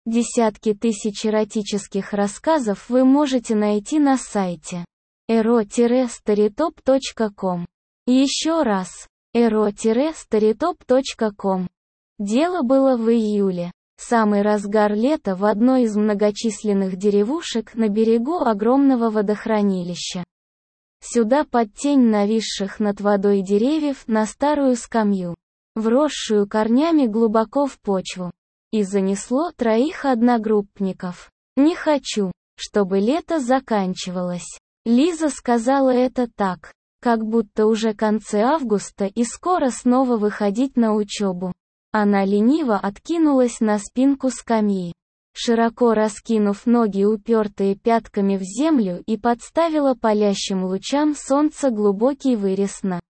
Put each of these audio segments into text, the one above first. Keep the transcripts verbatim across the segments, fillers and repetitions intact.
Десятки тысяч эротических рассказов вы можете найти на сайте эро старитоп точка ком. Еще раз, эро старитоп точка ком. Дело было в июле, самый разгар лета, в одной из многочисленных деревушек на берегу огромного водохранилища. Сюда под тень нависших над водой деревьев на старую скамью, вросшую корнями глубоко в почву, и занесло троих одногруппников. «Не хочу, чтобы лето заканчивалось». Лиза сказала это так, как будто уже концы августа и скоро снова выходить на учебу. Она лениво откинулась на спинку скамьи, широко раскинув ноги, упертые пятками в землю, и подставила палящим лучам солнца глубокий вырез на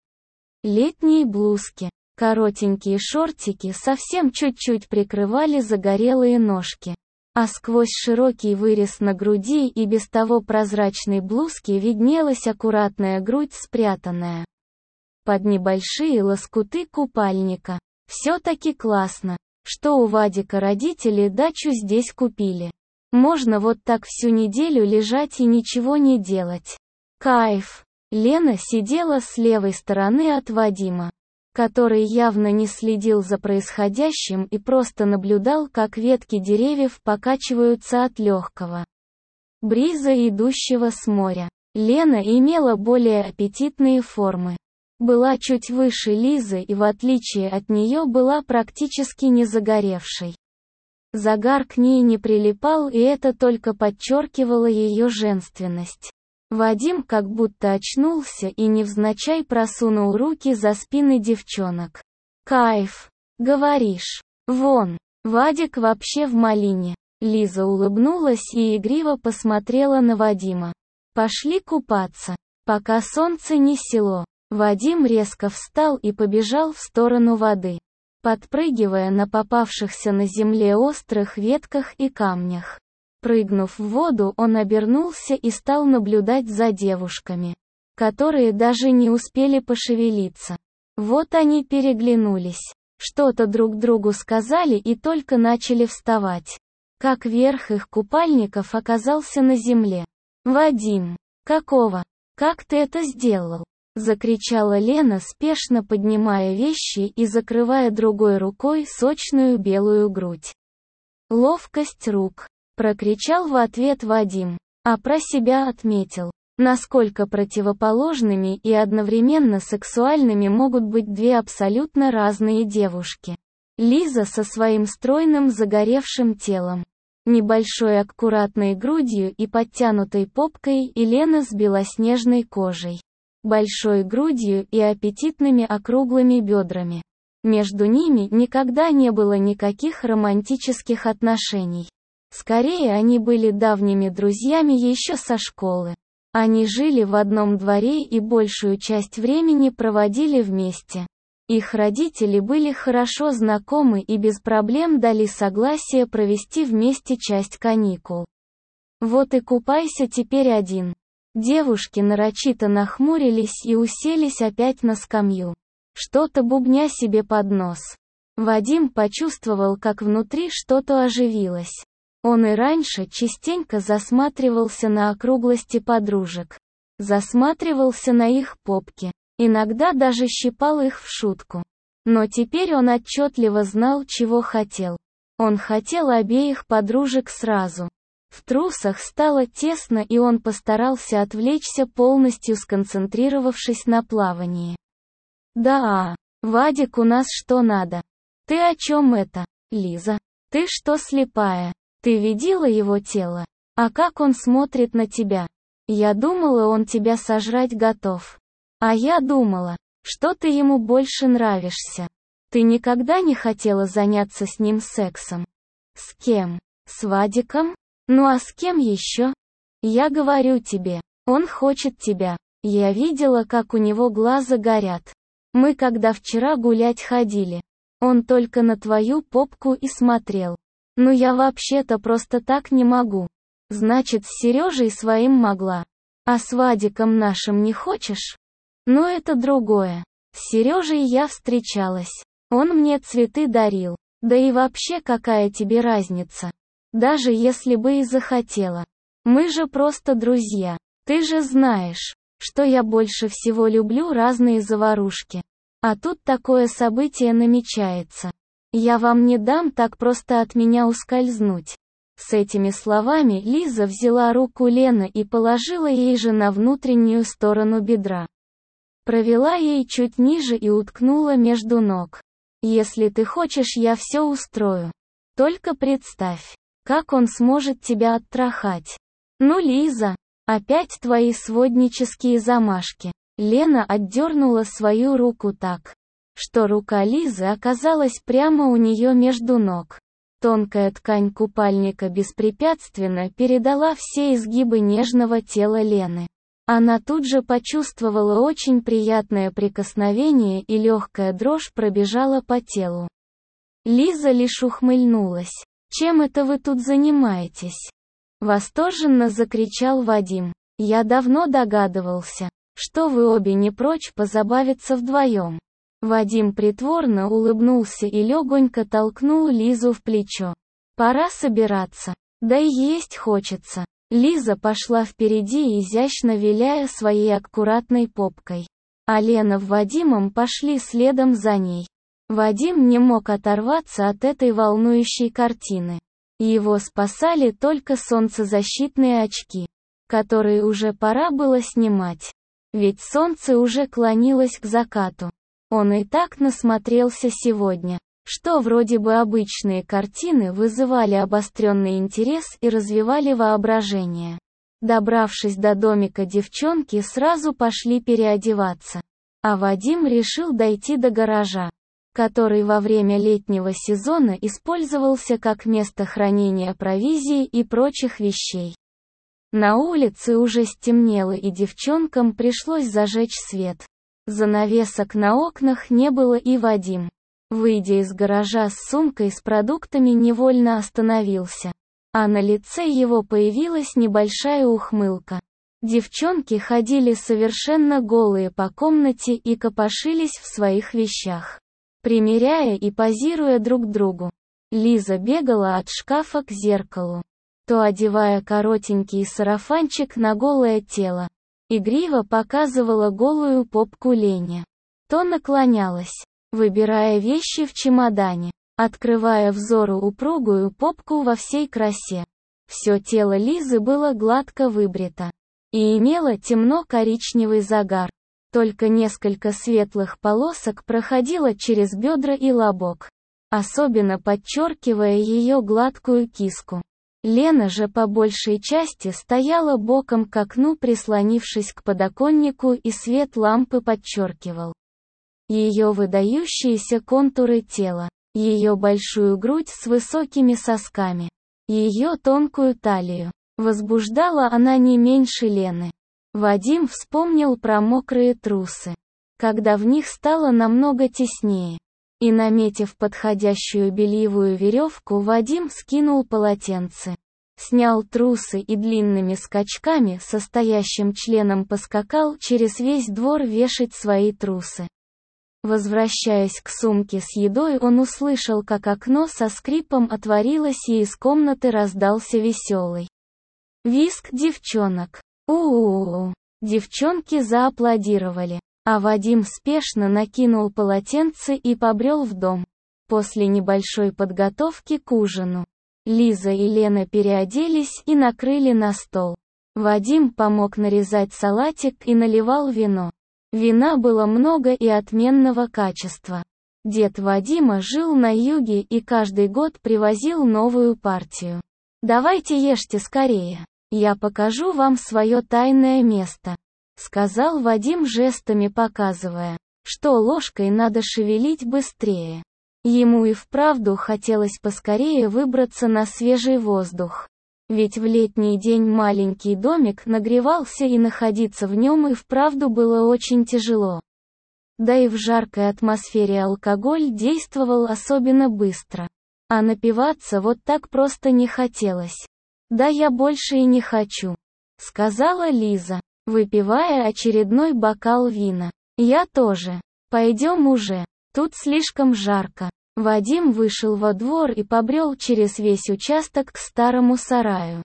летней блузке. Коротенькие шортики совсем чуть-чуть прикрывали загорелые ножки, а сквозь широкий вырез на груди и без того прозрачной блузки виднелась аккуратная грудь, спрятанная под небольшие лоскуты купальника. Все-таки классно, что у Вадика родители дачу здесь купили. Можно вот так всю неделю лежать и ничего не делать. Кайф. Лена сидела с левой стороны от Вадима, который явно не следил за происходящим и просто наблюдал, как ветки деревьев покачиваются от легкого бриза, идущего с моря. Лена имела более аппетитные формы. Была чуть выше Лизы и, в отличие от нее, была практически не загоревшей. Загар к ней не прилипал, и это только подчеркивало ее женственность. Вадим как будто очнулся и невзначай просунул руки за спины девчонок. «Кайф, говоришь? Вон, Вадик вообще в малине». Лиза улыбнулась и игриво посмотрела на Вадима. «Пошли купаться, пока солнце не село». Вадим резко встал и побежал в сторону воды, подпрыгивая на попавшихся на земле острых ветках и камнях. Прыгнув в воду, он обернулся и стал наблюдать за девушками, которые даже не успели пошевелиться. Вот они переглянулись, что-то друг другу сказали и только начали вставать, как верх их купальников оказался на земле. «Вадим, какого? Как ты это сделал?» — закричала Лена, спешно поднимая вещи и закрывая другой рукой сочную белую грудь. «Ловкость рук», — прокричал в ответ Вадим, а про себя отметил, насколько противоположными и одновременно сексуальными могут быть две абсолютно разные девушки. Лиза со своим стройным загоревшим телом, небольшой аккуратной грудью и подтянутой попкой, и Лена с белоснежной кожей, большой грудью и аппетитными округлыми бедрами. Между ними никогда не было никаких романтических отношений. Скорее, они были давними друзьями еще со школы. Они жили в одном дворе и большую часть времени проводили вместе. Их родители были хорошо знакомы и без проблем дали согласие провести вместе часть каникул. Вот и купайся теперь один. Девушки нарочито нахмурились и уселись опять на скамью, что-то бубня себе под нос. Вадим почувствовал, как внутри что-то оживилось. Он и раньше частенько засматривался на округлости подружек, засматривался на их попки, иногда даже щипал их в шутку. Но теперь он отчетливо знал, чего хотел. Он хотел обеих подружек сразу. В трусах стало тесно, и он постарался отвлечься, полностью сконцентрировавшись на плавании. «Да, Вадик у нас что надо? Ты о чем это, Лиза? Ты что, слепая? Ты видела его тело? А как он смотрит на тебя? Я думала, он тебя сожрать готов. А я думала, что ты ему больше нравишься. Ты никогда не хотела заняться с ним сексом? С кем? С Вадиком? Ну а с кем еще? Я говорю тебе, он хочет тебя. Я видела, как у него глаза горят. Мы когда вчера гулять ходили, он только на твою попку и смотрел. Ну я вообще-то просто так не могу. Значит, с Сережей своим могла. А с Вадиком нашим не хочешь? Ну это другое. С Сережей я встречалась. Он мне цветы дарил. Да и вообще, какая тебе разница? Даже если бы и захотела. Мы же просто друзья. Ты же знаешь, что я больше всего люблю разные заварушки. А тут такое событие намечается. Я вам не дам так просто от меня ускользнуть. С этими словами Лиза взяла руку Лены и положила ей же на внутреннюю сторону бедра. Провела ей чуть ниже и уткнула между ног. Если ты хочешь, я все устрою. Только представь, как он сможет тебя оттрахать. Ну, Лиза, опять твои своднические замашки. Лена отдернула свою руку так, что рука Лизы оказалась прямо у нее между ног. Тонкая ткань купальника беспрепятственно передала все изгибы нежного тела Лены. Она тут же почувствовала очень приятное прикосновение, и легкая дрожь пробежала по телу. Лиза лишь ухмыльнулась. «Чем это вы тут занимаетесь?» Восторженно закричал Вадим. «Я давно догадывался, что вы обе не прочь позабавиться вдвоем». Вадим притворно улыбнулся и легонько толкнул Лизу в плечо. «Пора собираться. Да и есть хочется». Лиза пошла впереди, изящно виляя своей аккуратной попкой. А Лена с Вадимом пошли следом за ней. Вадим не мог оторваться от этой волнующей картины. Его спасали только солнцезащитные очки, которые уже пора было снимать. Ведь солнце уже клонилось к закату. Он и так насмотрелся сегодня, что вроде бы обычные картины вызывали обостренный интерес и развивали воображение. Добравшись до домика, девчонки сразу пошли переодеваться. А Вадим решил дойти до гаража, который во время летнего сезона использовался как место хранения провизии и прочих вещей. На улице уже стемнело, и девчонкам пришлось зажечь свет. Занавесок на окнах не было, и Вадим, выйдя из гаража с сумкой с продуктами, невольно остановился. А на лице его появилась небольшая ухмылка. Девчонки ходили совершенно голые по комнате и копошились в своих вещах, примеряя и позируя друг другу. Лиза бегала от шкафа к зеркалу, то одевая коротенький сарафанчик на голое тело, игриво показывала голую попку Лене, то наклонялась, выбирая вещи в чемодане, открывая взору упругую попку во всей красе. Все тело Лизы было гладко выбрито и имело темно-коричневый загар. Только несколько светлых полосок проходило через бедра и лобок, особенно подчеркивая ее гладкую киску. Лена же по большей части стояла боком к окну, прислонившись к подоконнику, и свет лампы подчеркивал ее выдающиеся контуры тела, ее большую грудь с высокими сосками, ее тонкую талию. Возбуждала она не меньше Лены. Вадим вспомнил про мокрые трусы, когда в них стало намного теснее. И, наметив подходящую бельевую веревку, Вадим скинул полотенце, снял трусы и длинными скачками со стоящим членом поскакал через весь двор вешать свои трусы. Возвращаясь к сумке с едой, он услышал, как окно со скрипом отворилось, и из комнаты раздался веселый визг девчонок. У-у-у-у. Девчонки зааплодировали, а Вадим спешно накинул полотенце и побрел в дом. После небольшой подготовки к ужину, Лиза и Лена переоделись и накрыли на стол. Вадим помог нарезать салатик и наливал вино. Вина было много и отменного качества. Дед Вадима жил на юге и каждый год привозил новую партию. «Давайте ешьте скорее. Я покажу вам свое тайное место», — сказал Вадим, жестами показывая, что ложкой надо шевелить быстрее. Ему и вправду хотелось поскорее выбраться на свежий воздух. Ведь в летний день маленький домик нагревался, и находиться в нем и вправду было очень тяжело. Да и в жаркой атмосфере алкоголь действовал особенно быстро. А напиваться вот так просто не хотелось. «Да я больше и не хочу», — сказала Лиза, выпивая очередной бокал вина. «Я тоже. Пойдем уже. Тут слишком жарко». Вадим вышел во двор и побрел через весь участок к старому сараю.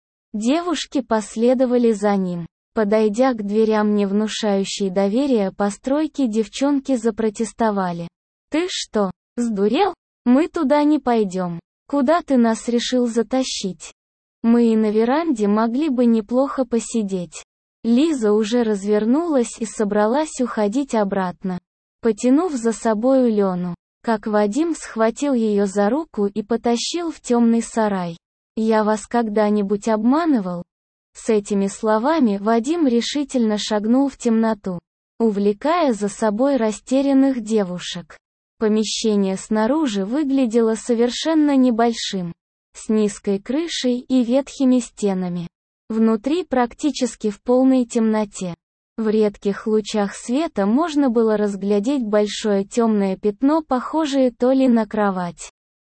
Девушки последовали за ним. Подойдя к дверям, не внушающей доверия постройки, девчонки запротестовали. «Ты что, сдурел? Мы туда не пойдем. Куда ты нас решил затащить? Мы и на веранде могли бы неплохо посидеть». Лиза уже развернулась и собралась уходить обратно, потянув за собою Лену, как Вадим схватил ее за руку и потащил в темный сарай. «Я вас когда-нибудь обманывал?» С этими словами Вадим решительно шагнул в темноту, увлекая за собой растерянных девушек. Помещение снаружи выглядело совершенно небольшим, с низкой крышей и ветхими стенами. Внутри практически в полной темноте. В редких лучах света можно было разглядеть большое темное пятно, похожее то ли на кровать,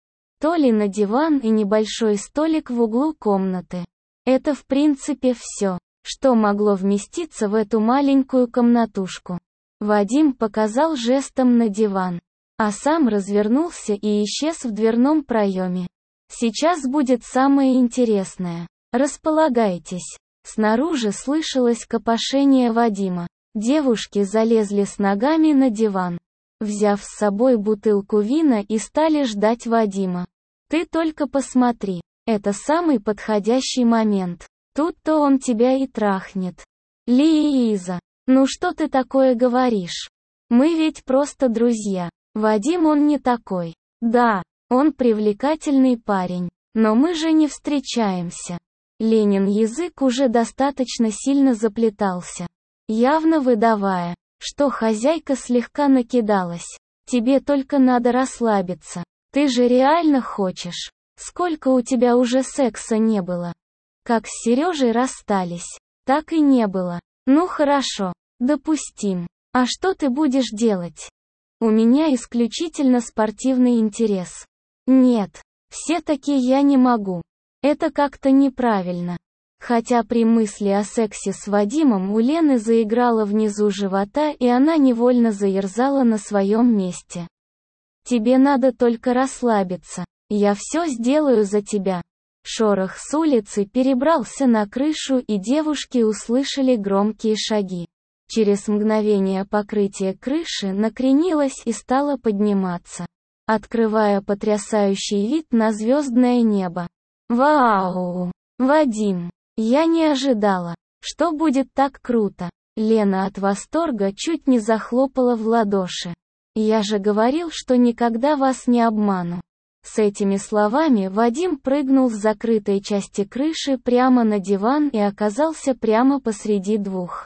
то ли на диван, и небольшой столик в углу комнаты. Это в принципе все, что могло вместиться в эту маленькую комнатушку. Вадим показал жестом на диван, а сам развернулся и исчез в дверном проеме. «Сейчас будет самое интересное. Располагайтесь». Снаружи слышалось копошение Вадима. Девушки залезли с ногами на диван, взяв с собой бутылку вина, и стали ждать Вадима. «Ты только посмотри, это самый подходящий момент. Тут-то он тебя и трахнет». «Лиза, ну что ты такое говоришь? Мы ведь просто друзья. Вадим, он не такой. Да, он привлекательный парень, но мы же не встречаемся». Ленин язык уже достаточно сильно заплетался, явно выдавая, что хозяйка слегка накидалась. «Тебе только надо расслабиться. Ты же реально хочешь? Сколько у тебя уже секса не было? Как с Сережей расстались, так и не было. Ну хорошо, допустим. А что ты будешь делать?» «У меня исключительно спортивный интерес». «Нет, все-таки я не могу. Это как-то неправильно». Хотя при мысли о сексе с Вадимом у Лены заиграло внизу живота, и она невольно заерзала на своем месте. «Тебе надо только расслабиться. Я все сделаю за тебя». Шорох с улицы перебрался на крышу, и девушки услышали громкие шаги. Через мгновение покрытие крыши накренилось и стало подниматься, открывая потрясающий вид на звездное небо. «Вау! Вадим! Я не ожидала, что будет так круто!» Лена от восторга чуть не захлопала в ладоши. «Я же говорил, что никогда вас не обману». С этими словами Вадим прыгнул с закрытой части крыши прямо на диван и оказался прямо посреди двух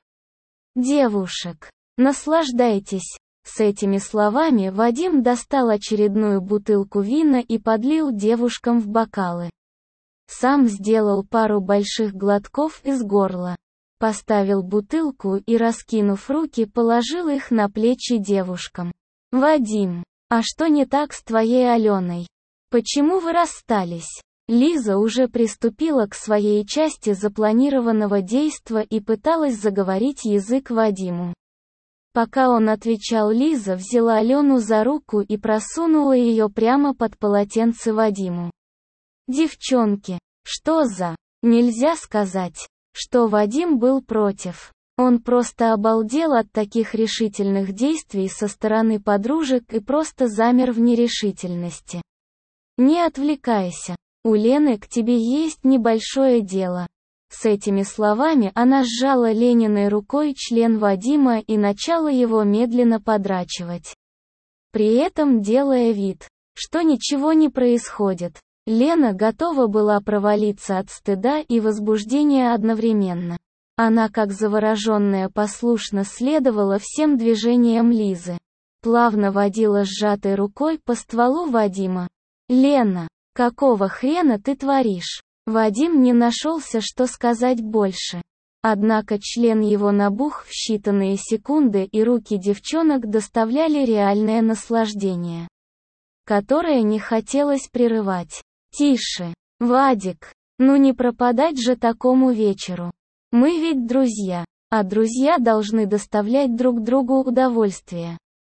девушек. «Наслаждайтесь». С этими словами Вадим достал очередную бутылку вина и подлил девушкам в бокалы. Сам сделал пару больших глотков из горла, поставил бутылку и, раскинув руки, положил их на плечи девушкам. «Вадим, а что не так с твоей Аленой? Почему вы расстались?» Лиза уже приступила к своей части запланированного действа и пыталась заговорить язык Вадиму. Пока он отвечал, Лиза взяла Алену за руку и просунула ее прямо под полотенце Вадиму. «Девчонки, что за...» Нельзя сказать, что Вадим был против. Он просто обалдел от таких решительных действий со стороны подружек и просто замер в нерешительности. «Не отвлекайся. У Лены к тебе есть небольшое дело». С этими словами она сжала Лениной рукой член Вадима и начала его медленно подрачивать, при этом делая вид, что ничего не происходит. Лена готова была провалиться от стыда и возбуждения одновременно. Она как завороженная послушно следовала всем движениям Лизы, плавно водила сжатой рукой по стволу Вадима. «Лена, какого хрена ты творишь?» Вадим не нашелся, что сказать больше. Однако член его набух в считанные секунды, и руки девчонок доставляли реальное наслаждение, которое не хотелось прерывать. «Тише, Вадик, ну не пропадать же такому вечеру. Мы ведь друзья, а друзья должны доставлять друг другу удовольствие».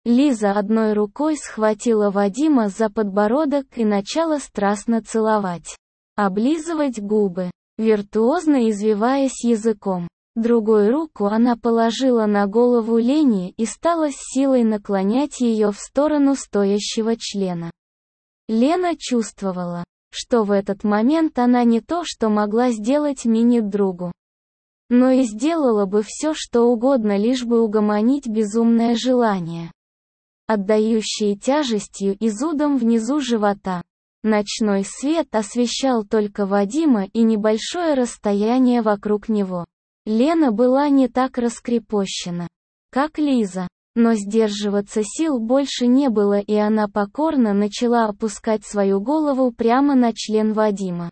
Лиза одной рукой схватила Вадима за подбородок и начала страстно целовать. Облизывать губы, виртуозно извиваясь языком. Другую руку она положила на голову Лени и стала с силой наклонять ее в сторону стоящего члена. Лена чувствовала, что в этот момент она не то что могла сделать мини-другу, но и сделала бы все что угодно, лишь бы угомонить безумное желание, отдающее тяжестью и зудом внизу живота. Ночной свет освещал только Вадима и небольшое расстояние вокруг него. Лена была не так раскрепощена, как Лиза, но сдерживаться сил больше не было, и она покорно начала опускать свою голову прямо на член Вадима.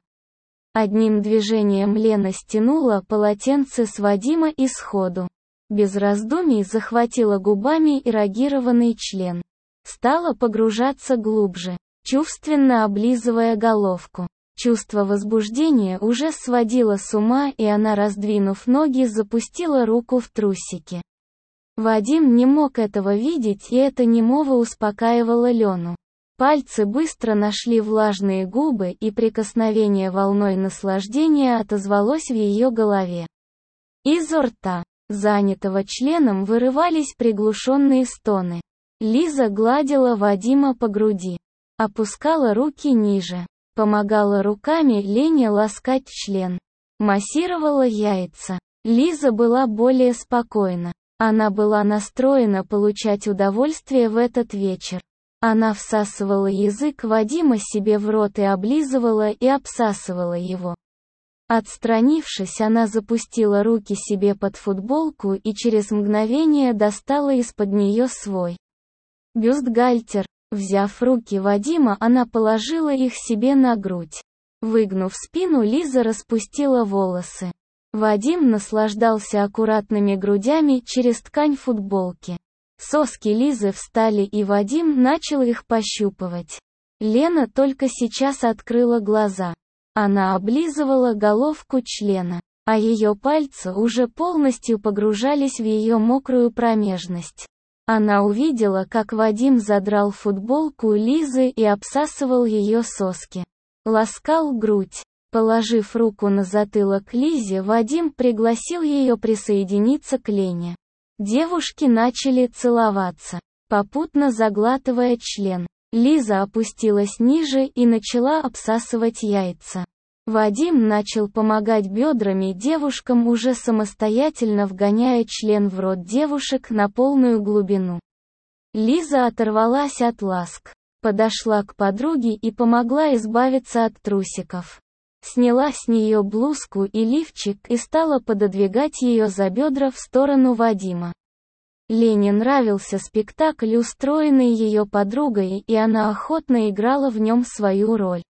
Одним движением Лена стянула полотенце с Вадима и сходу, без раздумий захватила губами эрогированный член. Стала погружаться глубже, чувственно облизывая головку. Чувство возбуждения уже сводило с ума, и она, раздвинув ноги, запустила руку в трусики. Вадим не мог этого видеть, и это немого успокаивало Лену. Пальцы быстро нашли влажные губы, и прикосновение волной наслаждения отозвалось в ее голове. Из рта, занятого членом, вырывались приглушенные стоны. Лиза гладила Вадима по груди, опускала руки ниже. Помогала руками Лене ласкать член. Массировала яйца. Лиза была более спокойна. Она была настроена получать удовольствие в этот вечер. Она всасывала язык Вадима себе в рот и облизывала и обсасывала его. Отстранившись, она запустила руки себе под футболку и через мгновение достала из-под нее свой бюстгальтер. Взяв руки Вадима, она положила их себе на грудь. Выгнув спину, Лиза распустила волосы. Вадим наслаждался аккуратными грудями через ткань футболки. Соски Лизы встали, и Вадим начал их пощупывать. Лена только сейчас открыла глаза. Она облизывала головку члена, а ее пальцы уже полностью погружались в ее мокрую промежность. Она увидела, как Вадим задрал футболку Лизы и обсасывал ее соски. Ласкал грудь. Положив руку на затылок Лизе, Вадим пригласил ее присоединиться к Лене. Девушки начали целоваться, попутно заглатывая член. Лиза опустилась ниже и начала обсасывать яйца. Вадим начал помогать бедрами девушкам, уже самостоятельно вгоняя член в рот девушек на полную глубину. Лиза оторвалась от ласк, подошла к подруге и помогла избавиться от трусиков. Сняла с нее блузку и лифчик и стала пододвигать ее за бедра в сторону Вадима. Лене нравился спектакль, устроенный ее подругой, и она охотно играла в нем свою роль.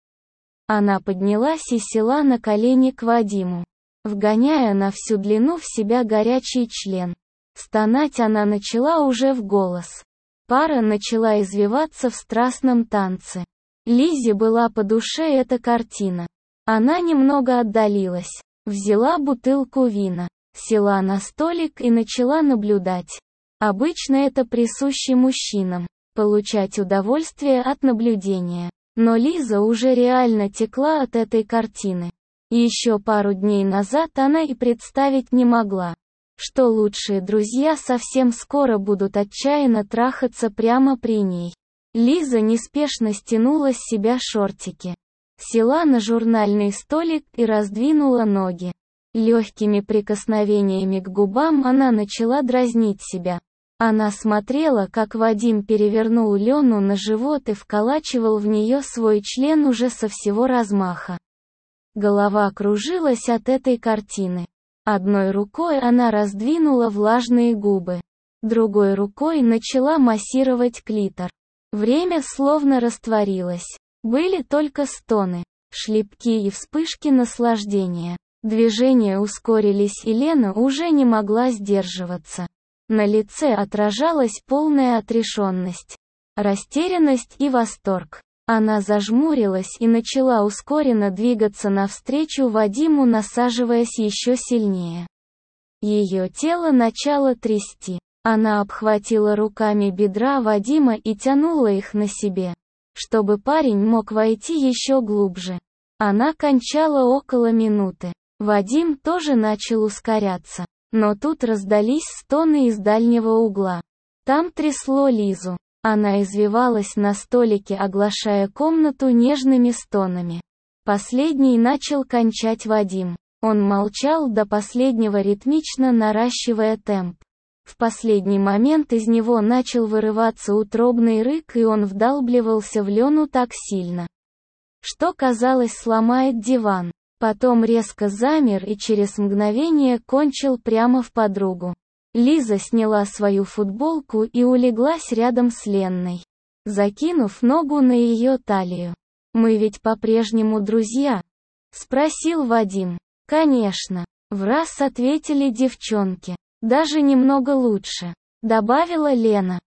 Она поднялась и села на колени к Вадиму, вгоняя на всю длину в себя горячий член. Стонать она начала уже в голос. Пара начала извиваться в страстном танце. Лизе была по душе эта картина. Она немного отдалилась, взяла бутылку вина, села на столик и начала наблюдать. Обычно это присуще мужчинам – получать удовольствие от наблюдения. Но Лиза уже реально текла от этой картины. Еще пару дней назад она и представить не могла, что лучшие друзья совсем скоро будут отчаянно трахаться прямо при ней. Лиза неспешно стянула с себя шортики, села на журнальный столик и раздвинула ноги. Легкими прикосновениями к губам она начала дразнить себя. Она смотрела, как Вадим перевернул Лену на живот и вколачивал в нее свой член уже со всего размаха. Голова кружилась от этой картины. Одной рукой она раздвинула влажные губы, другой рукой начала массировать клитор. Время словно растворилось. Были только стоны, шлепки и вспышки наслаждения. Движения ускорились, и Лена уже не могла сдерживаться. На лице отражалась полная отрешенность, растерянность и восторг. Она зажмурилась и начала ускоренно двигаться навстречу Вадиму, насаживаясь еще сильнее. Ее тело начало трясти. Она обхватила руками бедра Вадима и тянула их на себе, чтобы парень мог войти еще глубже. Она кончала около минуты. Вадим тоже начал ускоряться. Но тут раздались стоны из дальнего угла. Там трясло Лизу. Она извивалась на столике, оглашая комнату нежными стонами. Последний начал кончать Вадим. Он молчал до последнего, ритмично наращивая темп. В последний момент из него начал вырываться утробный рык, и он вдалбливался в Лену так сильно, что, казалось, сломает диван. Потом резко замер и через мгновение кончил прямо в подругу. Лиза сняла свою футболку и улеглась рядом с Ленной, закинув ногу на ее талию. «Мы ведь по-прежнему друзья?» — спросил Вадим. «Конечно», — враз ответили девчонки. «Даже немного лучше», — добавила Лена.